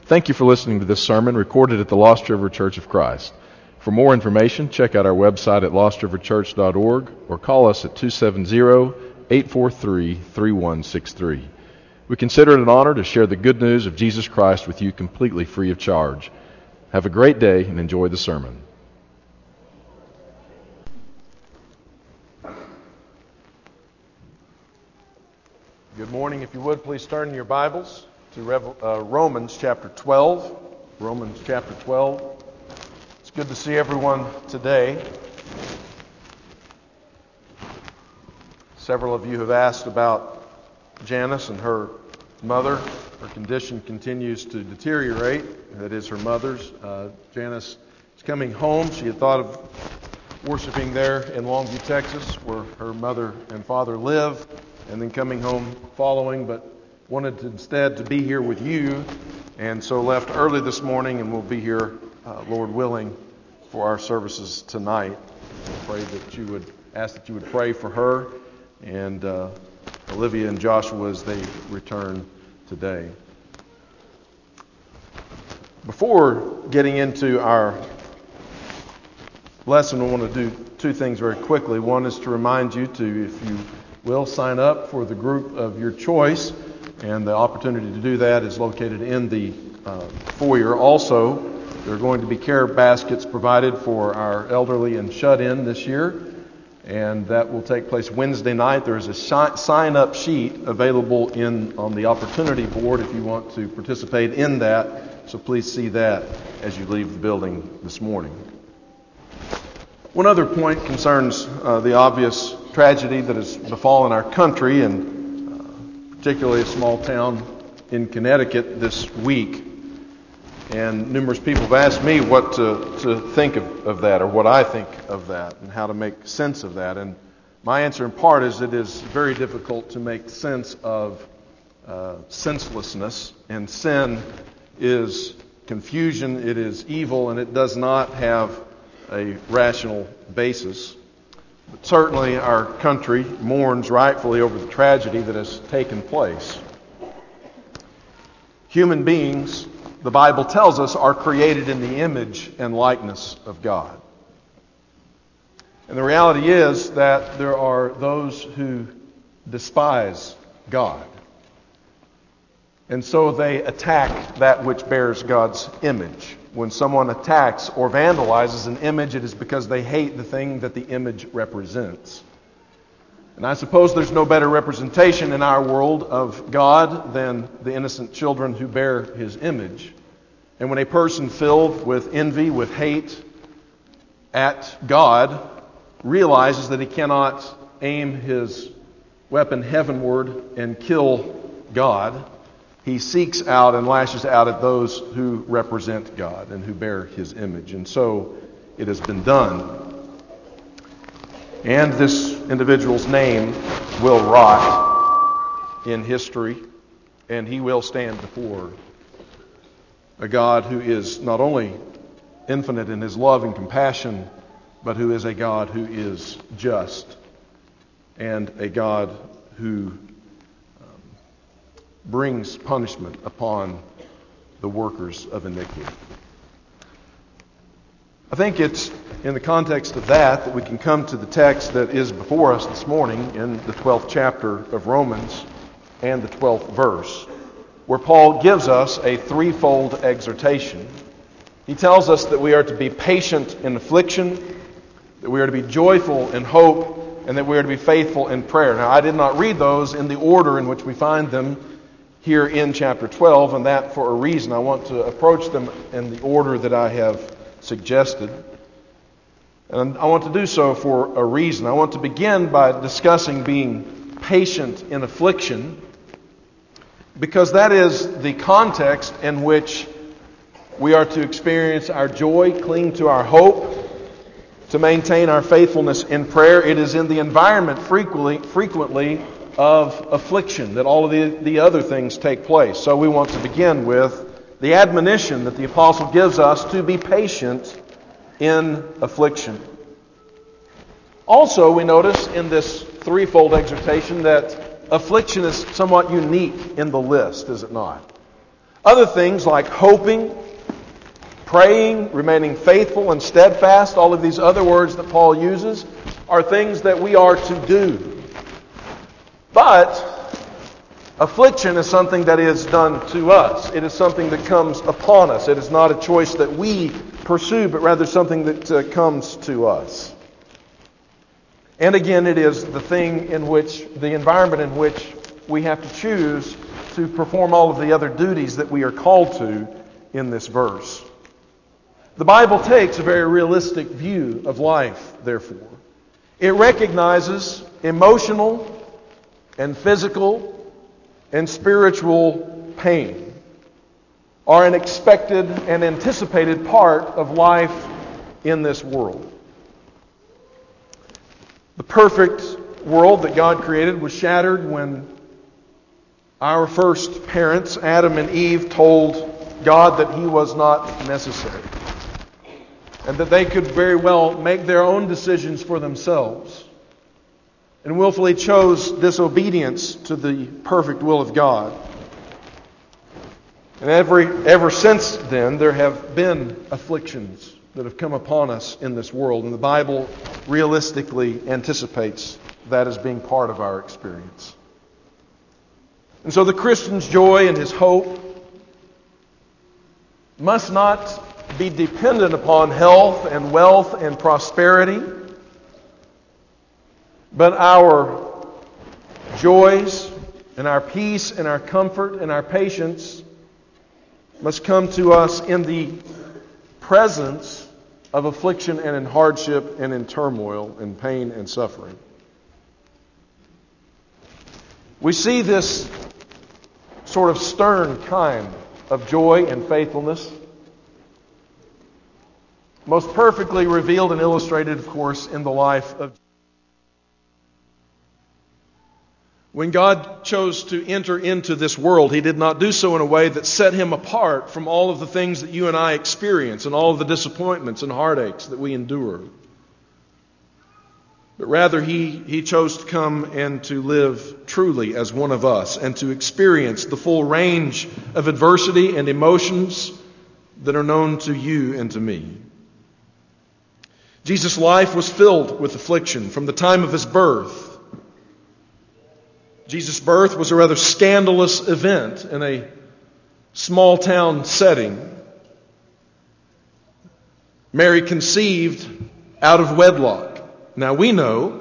Thank you for listening to this sermon recorded at the Lost River Church of Christ. For more information, check out our website at lostriverchurch.org or call us at 270-843-3163. We consider it an honor to share the good news of Jesus Christ with you completely free of charge. Have a great day and enjoy the sermon. Good morning. If you would, please turn your Bibles to Romans chapter 12. Romans chapter 12. It's good to see everyone today. Several of you have asked about Janice and her mother. Her condition continues to deteriorate. That is her mother's. Janice is coming home. She had thought of worshiping there in Longview, Texas, where her mother and father live, and then coming home following, but wanted instead to be here with you, and so left early this morning, and we'll be here, Lord willing, for our services tonight. Pray that you would ask that you would pray for her and Olivia and Joshua as they return today. Before getting into our lesson, I want to do two things very quickly. One is to remind you to, if you will, sign up for the group of your choice, and the opportunity to do that is located in the foyer. Also, there are going to be care baskets provided for our elderly and shut-in this year, and that will take place Wednesday night. There is a sign-up sheet available on the opportunity board if you want to participate in that, so please see that as you leave the building this morning. One other point concerns the obvious tragedy that has befallen our country, and particularly a small town in Connecticut this week. And numerous people have asked me what to think of that, or what I think of that, and how to make sense of that. And my answer in part is it is very difficult to make sense of senselessness, and sin is confusion, it is evil, and it does not have a rational basis. But certainly our country mourns rightfully over the tragedy that has taken place. Human beings, the Bible tells us, are created in the image and likeness of God. And the reality is that there are those who despise God. And so they attack that which bears God's image. When someone attacks or vandalizes an image, it is because they hate the thing that the image represents. And I suppose there's no better representation in our world of God than the innocent children who bear His image. And when a person filled with envy, with hate at God, realizes that he cannot aim his weapon heavenward and kill God, he seeks out and lashes out at those who represent God and who bear His image. And so it has been done. And this individual's name will rot in history, and he will stand before a God who is not only infinite in His love and compassion, but who is a God who is just, and a God who brings punishment upon the workers of iniquity. I think it's in the context of that we can come to the text that is before us this morning in the 12th chapter of Romans and the 12th verse, where Paul gives us a threefold exhortation. He tells us that we are to be patient in affliction, that we are to be joyful in hope, and that we are to be faithful in prayer. Now, I did not read those in the order in which we find them here in chapter 12, and that for a reason. I want to approach them in the order that I have suggested. And I want to do so for a reason. I want to begin by discussing being patient in affliction, because that is the context in which we are to experience our joy, cling to our hope, to maintain our faithfulness in prayer. It is in the environment frequently of affliction that all of the other things take place. So we want to begin with the admonition that the apostle gives us to be patient in affliction. Also, we notice in this threefold exhortation that affliction is somewhat unique in the list, is it not? Other things like hoping, praying, remaining faithful and steadfast, all of these other words that Paul uses, are things that we are to do. But affliction is something that is done to us. It is something that comes upon us. It is not a choice that we pursue, but rather something that comes to us. And again, it is the environment in which we have to choose to perform all of the other duties that we are called to in this verse. The Bible takes a very realistic view of life, therefore. It recognizes emotional and physical and spiritual pain are an expected and anticipated part of life in this world. The perfect world that God created was shattered when our first parents, Adam and Eve, told God that He was not necessary, and that they could very well make their own decisions for themselves, and willfully chose disobedience to the perfect will of God. And ever since then, there have been afflictions that have come upon us in this world, and the Bible realistically anticipates that as being part of our experience. And so the Christian's joy and his hope must not be dependent upon health and wealth and prosperity, but our joys and our peace and our comfort and our patience must come to us in the presence of affliction and in hardship and in turmoil and pain and suffering. We see this sort of stern kind of joy and faithfulness most perfectly revealed and illustrated, of course, in the life of Jesus. When God chose to enter into this world, He did not do so in a way that set Him apart from all of the things that you and I experience and all of the disappointments and heartaches that we endure. But rather, He chose to come and to live truly as one of us and to experience the full range of adversity and emotions that are known to you and to me. Jesus' life was filled with affliction from the time of His birth. Jesus' birth was a rather scandalous event in a small town setting. Mary conceived out of wedlock. Now we know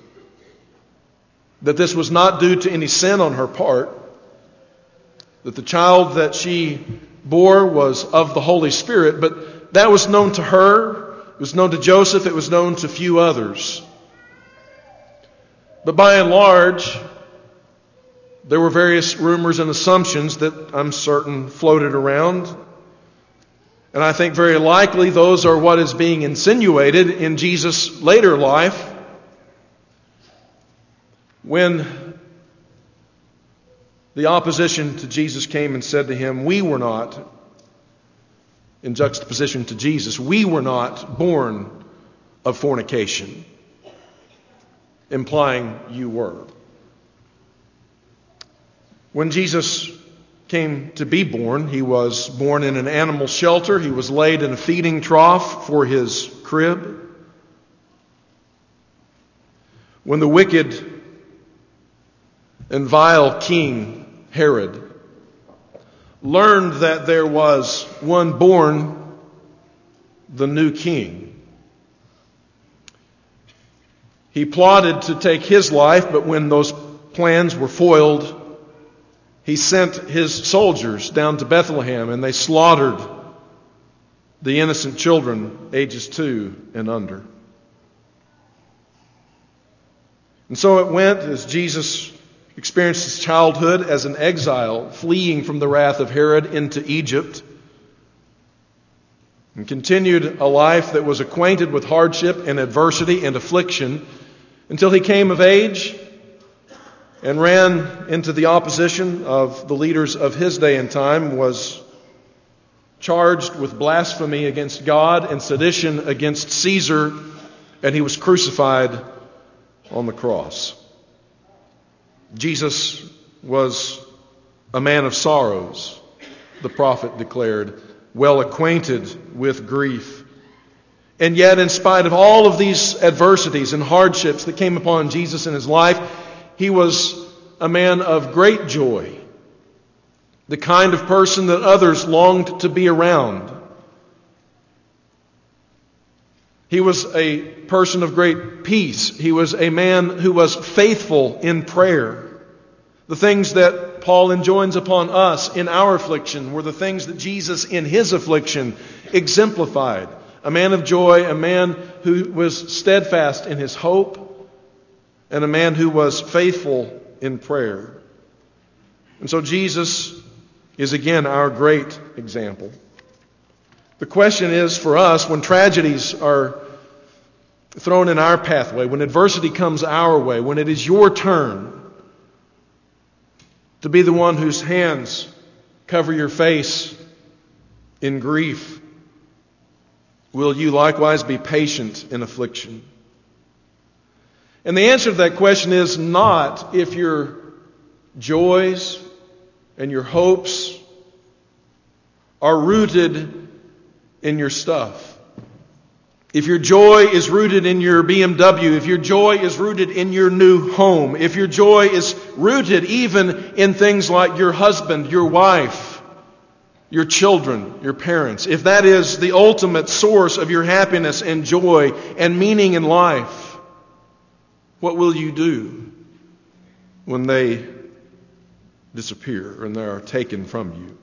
that this was not due to any sin on her part, that the child that she bore was of the Holy Spirit, but that was known to her, it was known to Joseph, it was known to few others. But by and large, there were various rumors and assumptions that I'm certain floated around. And I think very likely those are what is being insinuated in Jesus' later life, when the opposition to Jesus came and said to Him, we were not, in juxtaposition to Jesus, we were not born of fornication, implying you were. When Jesus came to be born, He was born in an animal shelter. He was laid in a feeding trough for His crib. When the wicked and vile king Herod learned that there was one born, the new king, he plotted to take his life, but when those plans were foiled, he sent his soldiers down to Bethlehem, and they slaughtered the innocent children ages 2 and under. And so it went as Jesus experienced his childhood as an exile, fleeing from the wrath of Herod into Egypt, and continued a life that was acquainted with hardship and adversity and affliction until he came of age and ran into the opposition of the leaders of his day and time, was charged with blasphemy against God and sedition against Caesar, and he was crucified on the cross. Jesus was a man of sorrows, the prophet declared, well acquainted with grief. And yet, in spite of all of these adversities and hardships that came upon Jesus in his life, he was a man of great joy, the kind of person that others longed to be around. He was a person of great peace. He was a man who was faithful in prayer. The things that Paul enjoins upon us in our affliction were the things that Jesus in his affliction exemplified. A man of joy, a man who was steadfast in his hope, and a man who was faithful in prayer. And so Jesus is again our great example. The question is for us, when tragedies are thrown in our pathway, when adversity comes our way, when it is your turn to be the one whose hands cover your face in grief, will you likewise be patient in affliction? And the answer to that question is not if your joys and your hopes are rooted in your stuff. If your joy is rooted in your BMW, if your joy is rooted in your new home, if your joy is rooted even in things like your husband, your wife, your children, your parents, if that is the ultimate source of your happiness and joy and meaning in life, what will you do when they disappear and they are taken from you?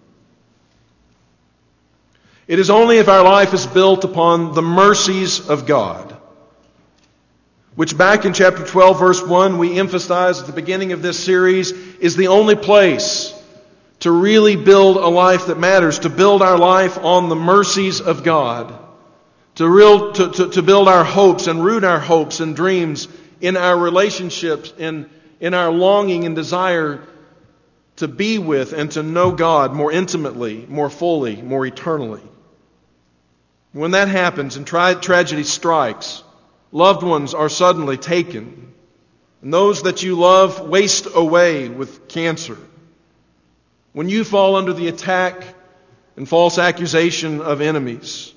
It is only if our life is built upon the mercies of God, which back in chapter 12, verse 1, we emphasized at the beginning of this series, is the only place to really build a life that matters, to build our life on the mercies of God, to build our hopes and root our hopes and dreams in our relationships, in our longing and desire to be with and to know God more intimately, more fully, more eternally. When that happens and tragedy strikes, loved ones are suddenly taken, and those that you love waste away with cancer. When you fall under the attack and false accusation of enemies,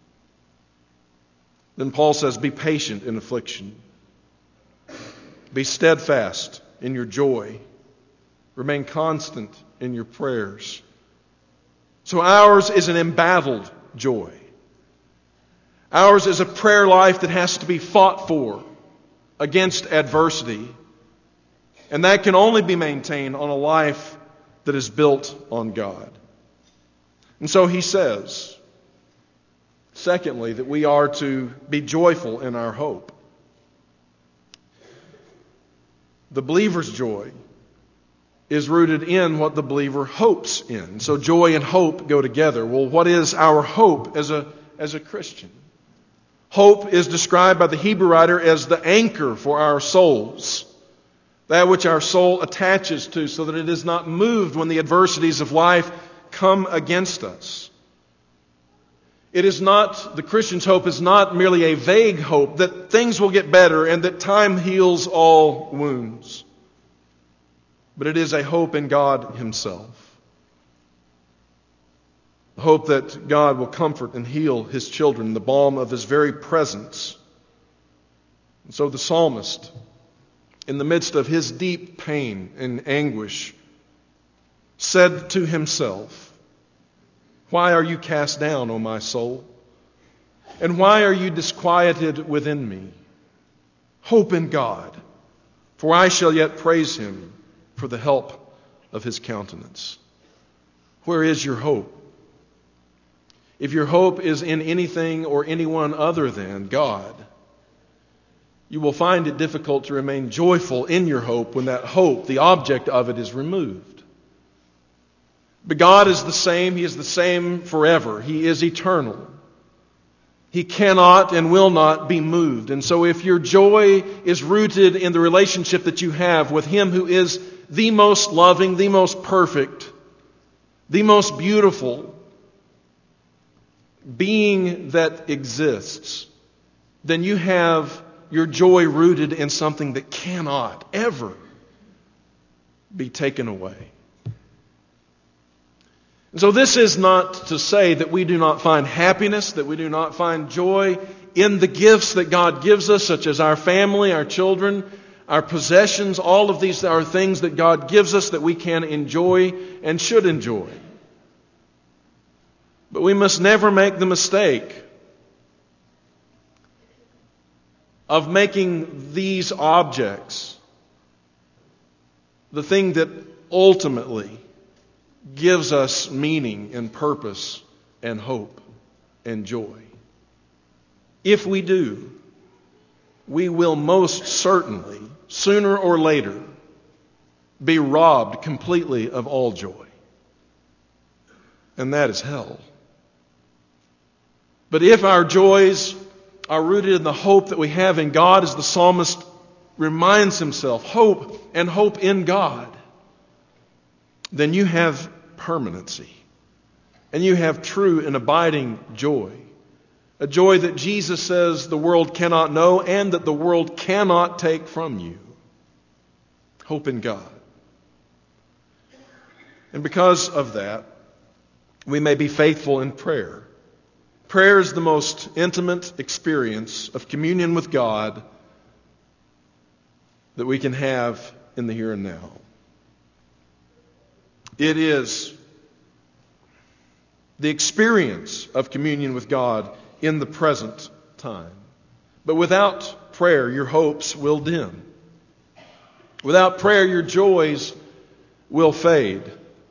then Paul says, be patient in affliction. Be steadfast in your joy. Remain constant in your prayers. So ours is an embattled joy. Ours is a prayer life that has to be fought for against adversity. And that can only be maintained on a life that is built on God. And so he says, secondly, that we are to be joyful in our hope. The believer's joy is rooted in what the believer hopes in. So joy and hope go together. Well, what is our hope as a Christian? Hope is described by the Hebrew writer as the anchor for our souls. That which our soul attaches to so that it is not moved when the adversities of life come against us. It is not, the Christian's hope is not merely a vague hope that things will get better and that time heals all wounds. But it is a hope in God Himself. A hope that God will comfort and heal His children in the balm of His very presence. And so the psalmist, in the midst of his deep pain and anguish, said to himself, "Why are you cast down, O my soul? And why are you disquieted within me? Hope in God, for I shall yet praise Him for the help of His countenance." Where is your hope? If your hope is in anything or anyone other than God, you will find it difficult to remain joyful in your hope when that hope, the object of it, is removed. But God is the same. He is the same forever. He is eternal. He cannot and will not be moved. And so if your joy is rooted in the relationship that you have with Him who is the most loving, the most perfect, the most beautiful being that exists, then you have your joy rooted in something that cannot ever be taken away. And so this is not to say that we do not find happiness, that we do not find joy in the gifts that God gives us, such as our family, our children, our possessions. All of these are things that God gives us that we can enjoy and should enjoy. But we must never make the mistake of making these objects the thing that ultimately gives us meaning and purpose and hope and joy. If we do, we will most certainly, sooner or later, be robbed completely of all joy. And that is hell. But if our joys are rooted in the hope that we have in God, as the psalmist reminds himself, hope and hope in God, then you have permanency. And you have true and abiding joy. A joy that Jesus says the world cannot know and that the world cannot take from you. Hope in God. And because of that, we may be faithful in prayer. Prayer is the most intimate experience of communion with God that we can have in the here and now. It is the experience of communion with God in the present time. But without prayer, your hopes will dim. Without prayer, your joys will fade.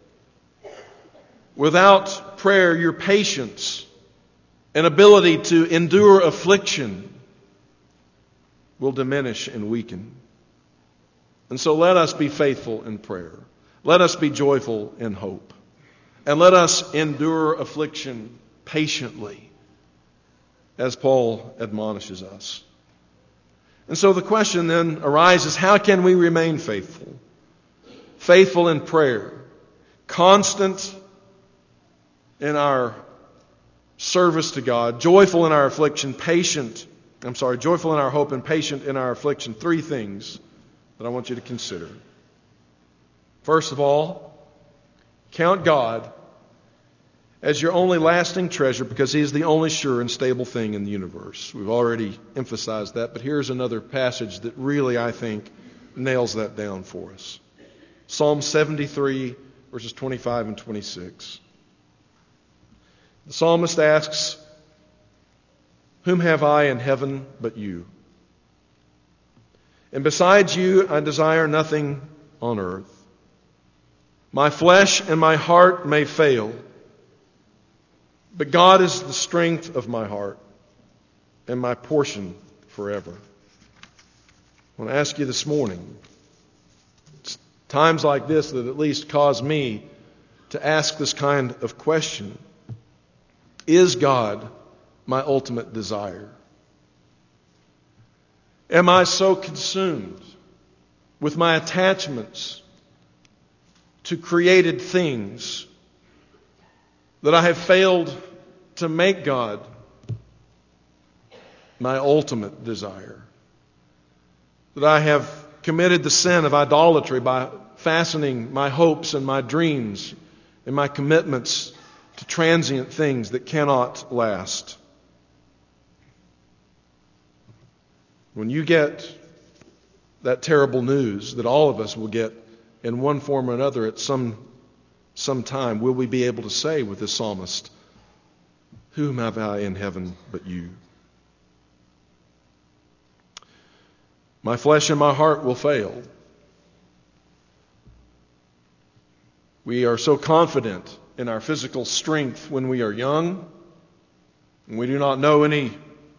Without prayer, your patience and ability to endure affliction will diminish and weaken. And so let us be faithful in prayer. Let us be joyful in hope. And let us endure affliction patiently, as Paul admonishes us. And so the question then arises, how can we remain faithful? Faithful in prayer, constant in our service to God, joyful in our affliction, joyful in our hope and patient in our affliction. Three things that I want you to consider. First of all, count God as your only lasting treasure because He is the only sure and stable thing in the universe. We've already emphasized that, but here's another passage that really, I think, nails that down for us. Psalm 73, verses 25 and 26. The psalmist asks, "Whom have I in heaven but you? And besides you, I desire nothing on earth. My flesh and my heart may fail, but God is the strength of my heart and my portion forever." I want to ask you this morning, it's times like this that at least cause me to ask this kind of question. Is God my ultimate desire? Am I so consumed with my attachments to created things that I have failed to make God my ultimate desire? That I have committed the sin of idolatry by fastening my hopes and my dreams and my commitments to transient things that cannot last? When you get that terrible news that all of us will get in one form or another at some time, will we be able to say with the psalmist, "Whom have I in heaven but you?" My flesh and my heart will fail. We are so confident in our physical strength when we are young, and we do not know any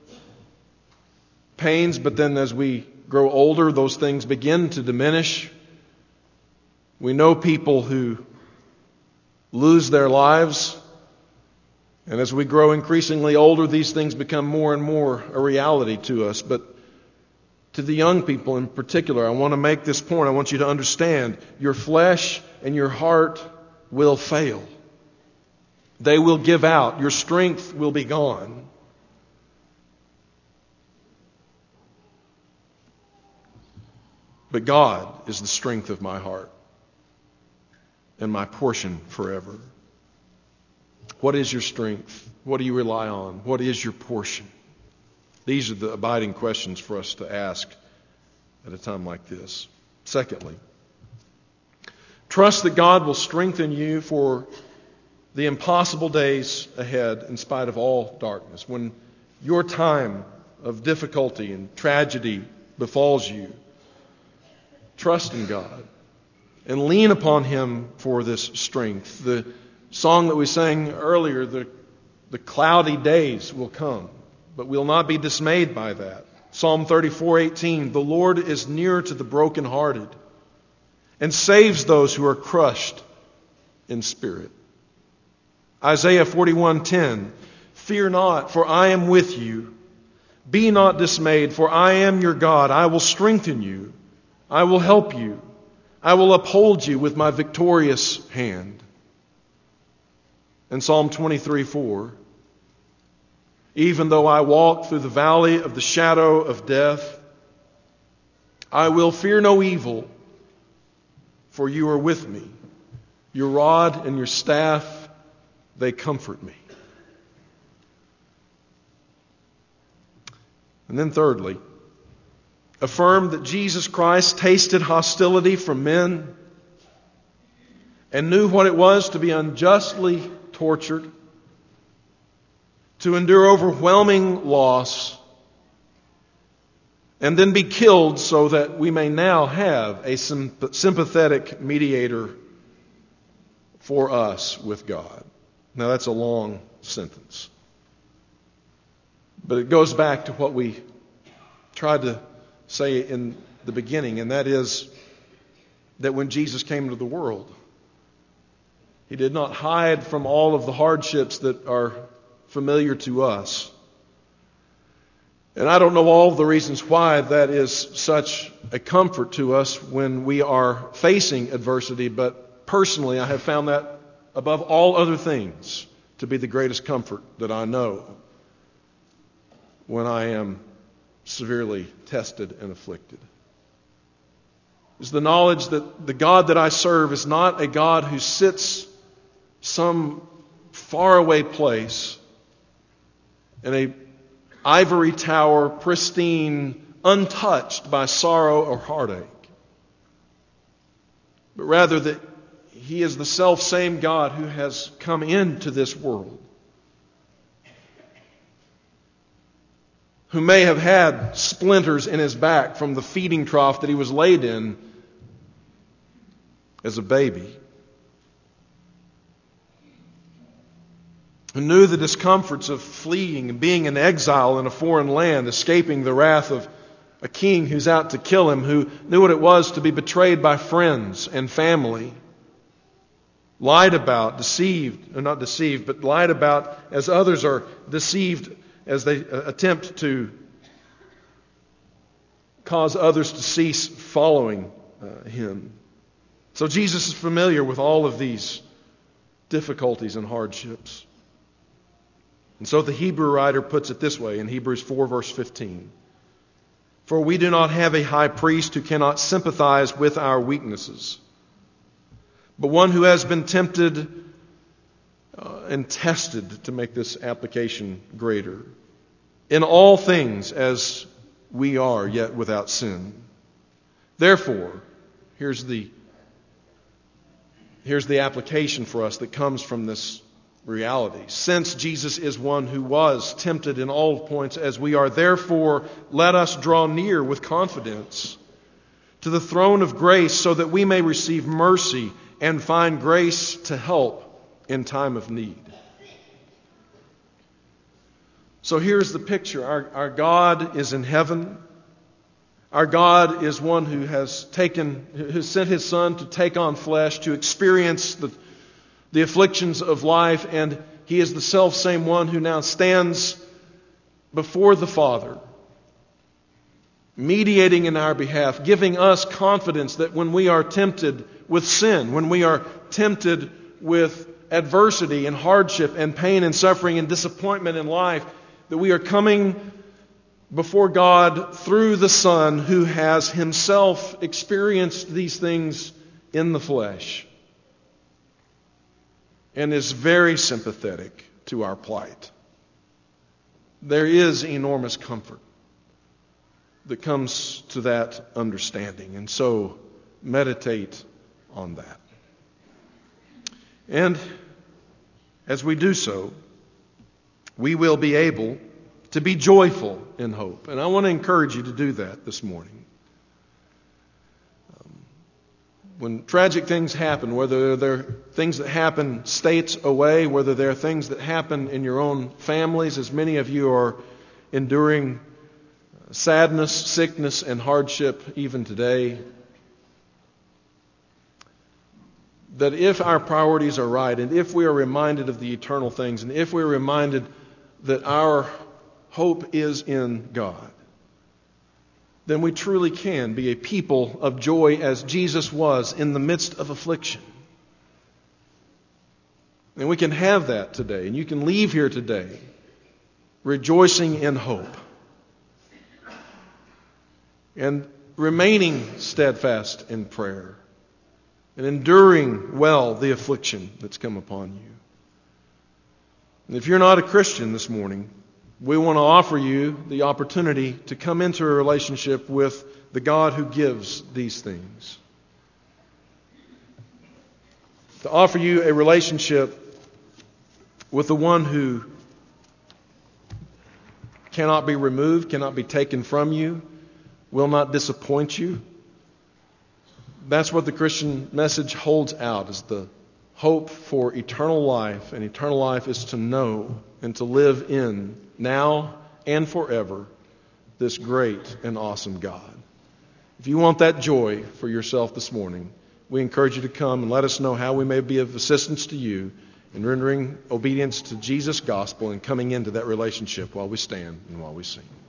pains, but then as we grow older, those things begin to diminish. We know people who lose their lives, and as we grow increasingly older, these things become more and more a reality to us. But to the young people in particular, I want to make this point. I want you to understand, your flesh and your heart will fail. They will give out. Your strength will be gone. But God is the strength of my heart and my portion forever. What is your strength? What do you rely on? What is your portion? These are the abiding questions for us to ask at a time like this. Secondly, trust that God will strengthen you for the impossible days ahead in spite of all darkness. When your time of difficulty and tragedy befalls you, trust in God and lean upon Him for this strength. The song that we sang earlier, the cloudy days will come, but we'll not be dismayed by that. Psalm 34:18, the Lord is near to the brokenhearted and saves those who are crushed in spirit. Isaiah 41:10, fear not, for I am with you. Be not dismayed, for I am your God. I will strengthen you. I will help you. I will uphold you with my victorious hand. And Psalm 23:4, even though I walk through the valley of the shadow of death, I will fear no evil, for you are with me. Your rod and your staff, they comfort me. And then thirdly, affirm that Jesus Christ tasted hostility from men and knew what it was to be unjustly tortured, to endure overwhelming loss, and then be killed so that we may now have a sympathetic mediator for us with God. Now that's a long sentence. But it goes back to what we tried to say in the beginning, and that is that when Jesus came into the world, He did not hide from all of the hardships that are familiar to us. And I don't know all the reasons why that is such a comfort to us when we are facing adversity, but personally I have found that above all other things to be the greatest comfort that I know when I am severely tested and afflicted. Is the knowledge that the God that I serve is not a God who sits some faraway place in a ivory tower, pristine, untouched by sorrow or heartache, but rather that He is the self-same God who has come into this world, who may have had splinters in His back from the feeding trough that He was laid in as a baby, who knew the discomforts of fleeing and being in exile in a foreign land, escaping the wrath of a king who's out to kill him, who knew what it was to be betrayed by friends and family, lied about, deceived, or not deceived, but lied about as others are deceived as they attempt to cause others to cease following Him. So Jesus is familiar with all of these difficulties and hardships. And so the Hebrew writer puts it this way in Hebrews 4 verse 15. For we do not have a high priest who cannot sympathize with our weaknesses, but one who has been tempted and tested, to make this application greater, in all things as we are, yet without sin. Therefore, here's the application for us that comes from this reality. Since Jesus is one who was tempted in all points as we are, therefore let us draw near with confidence to the throne of grace so that we may receive mercy and find grace to help in time of need. So here's the picture. Our God is in heaven. Our God is one who has sent His Son to take on flesh, to experience the afflictions of life, and He is the self-same one who now stands before the Father, mediating in our behalf, giving us confidence that when we are tempted with sin, when we are tempted with adversity and hardship and pain and suffering and disappointment in life, that we are coming before God through the Son who has Himself experienced these things in the flesh. and is very sympathetic to our plight. There is enormous comfort that comes to that understanding, and so meditate on that. And as we do so, we will be able to be joyful in hope. And I want to encourage you to do that this morning. When tragic things happen, whether they're things that happen states away, whether they're things that happen in your own families, as many of you are enduring sadness, sickness, and hardship even today, that if our priorities are right, and if we are reminded of the eternal things, and if we're reminded that our hope is in God, then we truly can be a people of joy as Jesus was in the midst of affliction. And we can have that today, and you can leave here today rejoicing in hope and remaining steadfast in prayer and enduring well the affliction that's come upon you. And if you're not a Christian this morning, we want to offer you the opportunity to come into a relationship with the God who gives these things. To offer you a relationship with the one who cannot be removed, cannot be taken from you, will not disappoint you. That's what the Christian message holds out, is the hope for eternal life. And eternal life is to know and to live in, now and forever, this great and awesome God. If you want that joy for yourself this morning, we encourage you to come and let us know how we may be of assistance to you in rendering obedience to Jesus' gospel and coming into that relationship while we stand and while we sing.